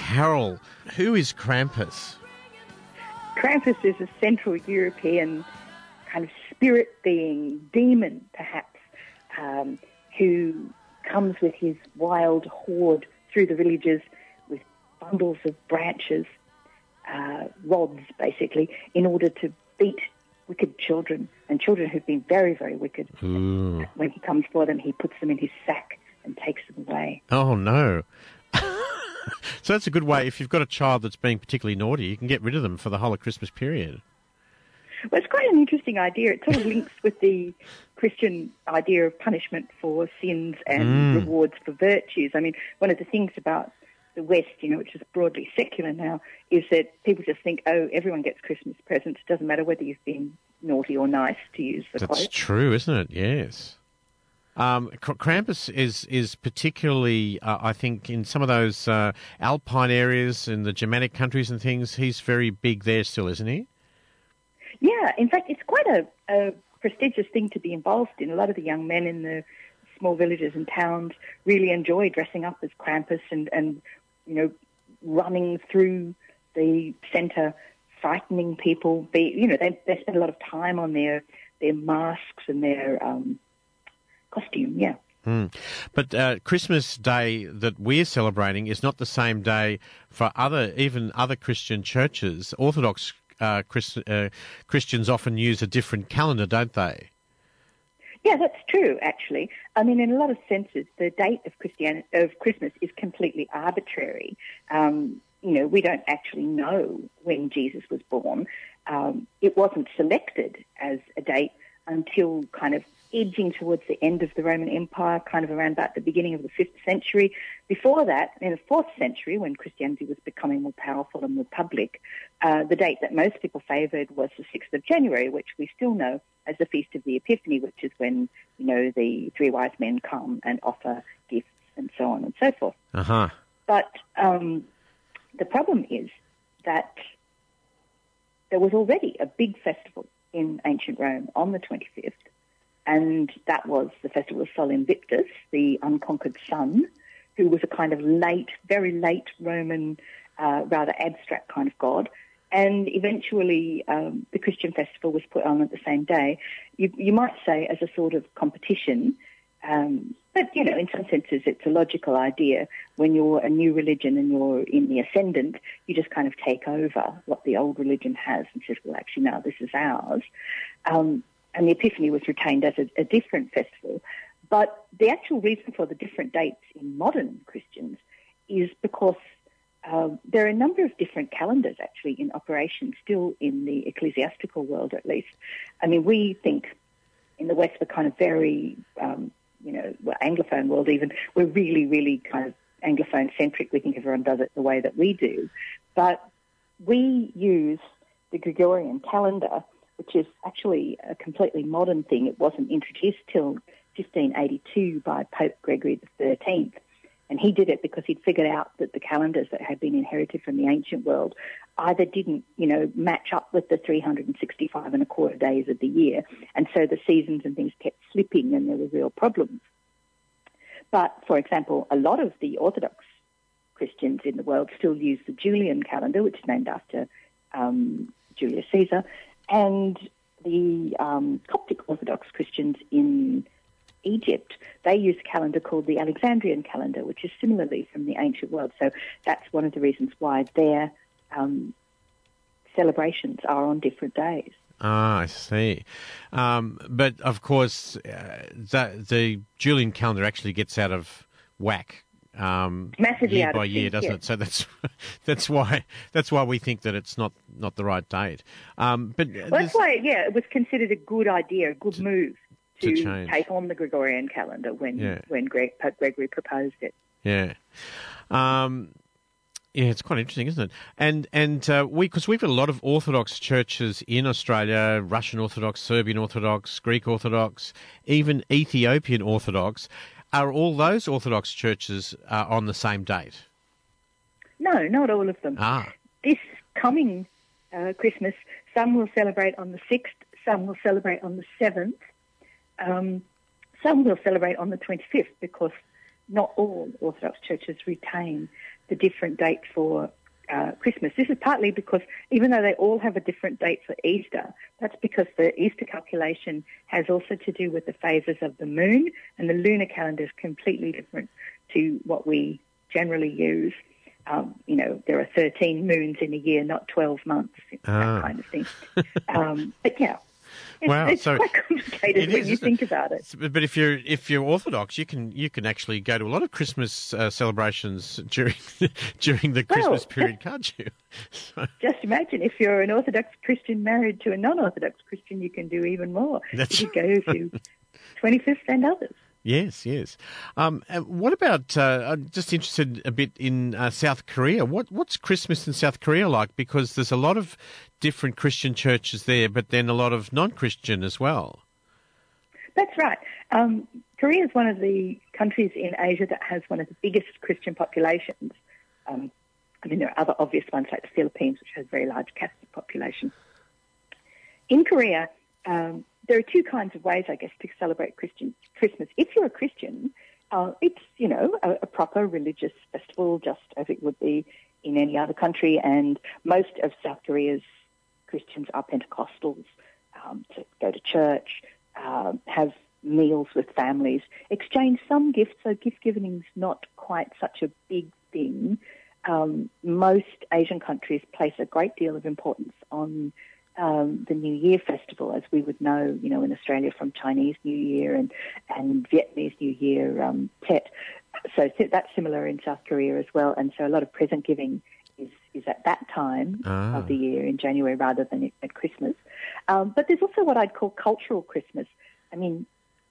Carol, who is Krampus? Krampus is a Central European kind of spirit being, demon perhaps, who comes with his wild horde through the villages with bundles of branches, rods basically, in order to beat wicked children and children who've been very, very wicked. Ooh. When he comes for them, he puts them in his sack and takes them away. Oh, no. So that's a good way. If you've got a child that's being particularly naughty, you can get rid of them for the whole of Christmas period. Well, it's quite an interesting idea. It sort of links with the Christian idea of punishment for sins and rewards for virtues. I mean, one of the things about the West, which is broadly secular now, is that people just think, oh, everyone gets Christmas presents. It doesn't matter whether you've been naughty or nice, to use the quote. That's true, isn't it? Yes. Krampus is particularly, I think, in some of those alpine areas in the Germanic countries and things, he's very big there still, isn't he? Yeah, in fact, it's quite a prestigious thing to be involved in. A lot of the young men in the small villages and towns really enjoy dressing up as Krampus and running through the centre, frightening people. They spend a lot of time on their masks and their costume, yeah. But Christmas Day that we're celebrating is not the same day for even other Christian churches. Orthodox Christians often use a different calendar, don't they? Yeah, that's true, actually. I mean, in a lot of senses, the date of Christmas is completely arbitrary. We don't actually know when Jesus was born. It wasn't selected as a date until kind of edging towards the end of the Roman Empire, kind of around about the beginning of the 5th century. Before that, in the 4th century, when Christianity was becoming more powerful and more public, the date that most people favoured was the 6th of January, which we still know as the Feast of the Epiphany, which is when, the 3 wise men come and offer gifts and so on and so forth. Uh-huh. But the problem is that there was already a big festival in ancient Rome on the 25th, and that was the festival of Sol Invictus, the unconquered sun, who was a kind of very late Roman, rather abstract kind of god. And eventually the Christian festival was put on at the same day. You might say as a sort of competition, but, in some senses it's a logical idea. When you're a new religion and you're in the ascendant, you just kind of take over what the old religion has and says, well, actually, now this is ours. And the Epiphany was retained as a different festival. But the actual reason for the different dates in modern Christians is because there are a number of different calendars actually in operation still in the ecclesiastical world, at least. I mean, we think in the West we're kind of very, Anglophone world even, we're really, really kind of Anglophone-centric. We think everyone does it the way that we do. But we use the Gregorian calendar, which is actually a completely modern thing. It wasn't introduced till 1582 by Pope Gregory XIII. And he did it because he'd figured out that the calendars that had been inherited from the ancient world either didn't, match up with the 365 and a quarter days of the year. And so the seasons and things kept slipping and there were real problems. But, for example, a lot of the Orthodox Christians in the world still use the Julian calendar, which is named after Julius Caesar, and the Coptic Orthodox Christians in Egypt, they use a calendar called the Alexandrian calendar, which is similarly from the ancient world. So that's one of the reasons why their celebrations are on different days. Ah, I see. But, of course, the Julian calendar actually gets out of whack massively year out by of year, sync, doesn't yes. it? So that's why we think that it's not the right date. But that's why, it was considered a good idea, a good move to change. take on the Gregorian calendar when Pope Gregory proposed it. Yeah. It's quite interesting, isn't it? And because we've got a lot of Orthodox churches in Australia, Russian Orthodox, Serbian Orthodox, Greek Orthodox, even Ethiopian Orthodox. Are all those Orthodox churches on the same date? No, not all of them. Ah. This coming Christmas, some will celebrate on the 6th, some will celebrate on the 7th, some will celebrate on the 25th because not all Orthodox churches retain the different dates for Christmas. This is partly because even though they all have a different date for Easter, that's because the Easter calculation has also to do with the phases of the moon, and the lunar calendar is completely different to what we generally use. There are 13 moons in a year, not 12 months, that kind of thing. But yeah. It's quite complicated when you think about it. But if you're Orthodox, you can actually go to a lot of Christmas celebrations during the Christmas period, can't you? Just imagine if you're an Orthodox Christian married to a non-Orthodox Christian, you can do even more. You go to 25th and others. Yes. And what about? I'm just interested a bit in South Korea. What's Christmas in South Korea like? Because there's a lot of different Christian churches there, but then a lot of non-Christian as well. That's right. Korea is one of the countries in Asia that has one of the biggest Christian populations. There are other obvious ones like the Philippines, which has a very large Catholic population. In Korea, there are two kinds of ways, I guess, to celebrate Christmas. If you're a Christian, it's, a proper religious festival, just as it would be in any other country. And most of South Korea's Christians are Pentecostals, to go to church, have meals with families, exchange some gifts. So gift giving is not quite such a big thing. Most Asian countries place a great deal of importance on the New Year festival, as we would know, in Australia from Chinese New Year and Vietnamese New Year, Tet. So that's similar in South Korea as well. And so a lot of present giving is at that time of the year in January rather than at Christmas. But there's also what I'd call cultural Christmas. I mean,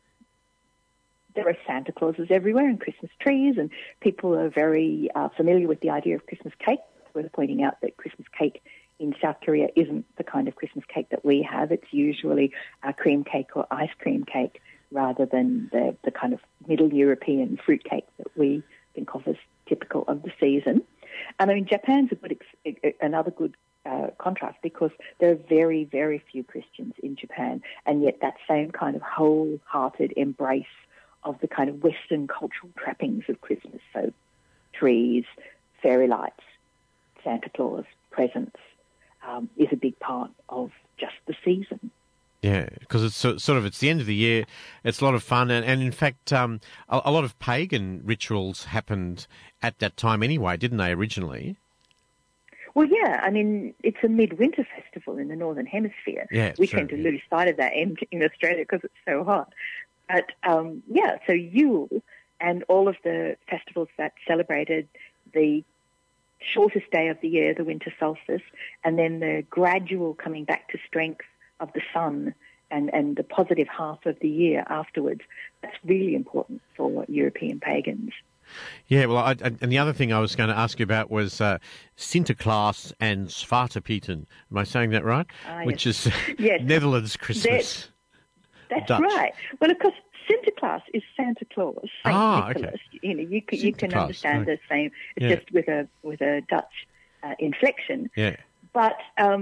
there are Santa Clauses everywhere and Christmas trees, and people are very familiar with the idea of Christmas cake. We're pointing out that Christmas cake in South Korea isn't the kind of Christmas cake that we have. It's usually a cream cake or ice cream cake rather than the kind of Middle European fruit cake that we think of as typical of the season. And I mean, Japan's another good contrast, because there are very, very few Christians in Japan, and yet that same kind of wholehearted embrace of the kind of Western cultural trappings of Christmas, so trees, fairy lights, Santa Claus, presents, is a big part of just the season. Yeah, because it's it's the end of the year. It's a lot of fun, and in fact, a lot of pagan rituals happened at that time anyway, didn't they, originally? Well, yeah. I mean, it's a midwinter festival in the Northern Hemisphere. Yeah, we tend to lose sight of that in Australia because it's so hot. But, so Yule and all of the festivals that celebrated the shortest day of the year, the winter solstice, and then the gradual coming back to strength of the sun and the positive half of the year afterwards, that's really important for European pagans. Yeah, well, and the other thing I was going to ask you about was Sinterklaas and Zwarte Pieten. Am I saying that right? Which is yes. Netherlands Christmas. That's Dutch. right. Well, of course, Sinterklaas is Santa Claus, Saint Nicholas. Okay. You can understand the same. It's just with a Dutch inflection. Yeah. But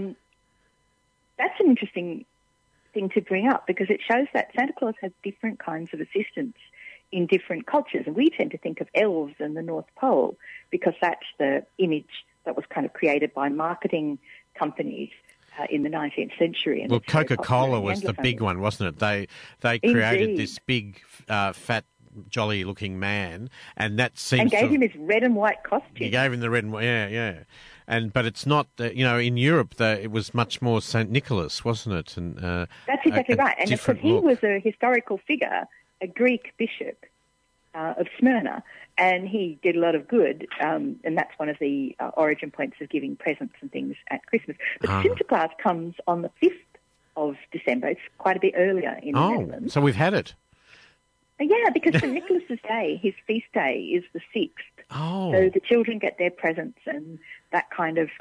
that's an interesting thing to bring up, because it shows that Santa Claus has different kinds of assistants in different cultures. And we tend to think of elves and the North Pole because that's the image that was kind of created by marketing companies in the 19th century. And well, Coca-Cola was the big one, wasn't it? They created this big, fat, jolly-looking man, and that seems and gave him his red and white costume. He gave him the red and white, yeah. But it's not, in Europe, it was much more St. Nicholas, wasn't it? And that's exactly right. And because he was a historical figure, a Greek bishop of Smyrna, and he did a lot of good, and that's one of the origin points of giving presents and things at Christmas. But Sinterklaas comes on the 5th of December. It's quite a bit earlier in the Netherlands. So we've had it. Yeah, because St. Nicholas's day, his feast day, is the 6th. Oh. So the children get their presents, and that kind of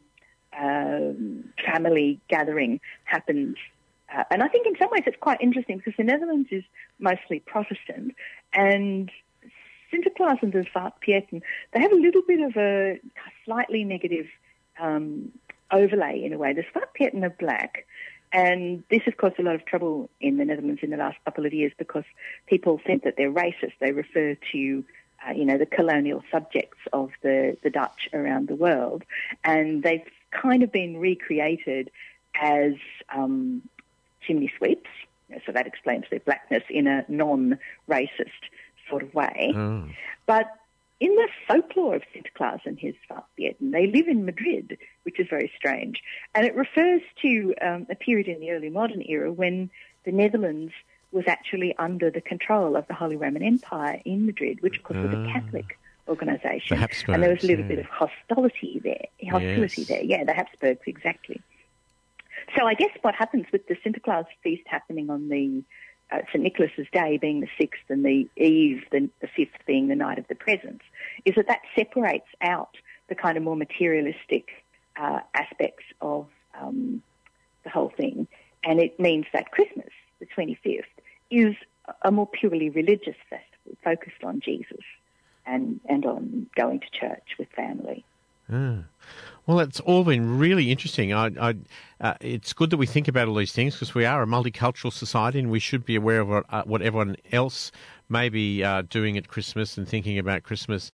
family gathering happens. And I think in some ways it's quite interesting because the Netherlands is mostly Protestant, and Sinterklaas and the Zwarte Pieten, they have a little bit of a slightly negative overlay in a way. The Zwarte Pieten are black, and this has caused a lot of trouble in the Netherlands in the last couple of years because people think that they're racist. They refer to the colonial subjects of the Dutch around the world. And they've kind of been recreated as chimney sweeps. So that explains their blackness in a non-racist sort of way. Mm. But in the folklore of Sinterklaas and his Vachtbierden, they live in Madrid, which is very strange. And it refers to a period in the early modern era when the Netherlands was actually under the control of the Holy Roman Empire in Madrid, which, of course, was a Catholic organisation. The Habsburgs, and there was a little bit of hostility there. Yeah, the Habsburgs, exactly. So I guess what happens with the Sinterklaas feast happening on the St. Nicholas's Day being the 6th and the Eve, the 5th being the night of the presents, is that separates out the kind of more materialistic aspects of the whole thing. And it means that Christmas, the 25th, is a more purely religious festival focused on Jesus and on going to church with family. Ah. Well, it's all been really interesting. It's good that we think about all these things because we are a multicultural society and we should be aware of what everyone else may be doing at Christmas and thinking about Christmas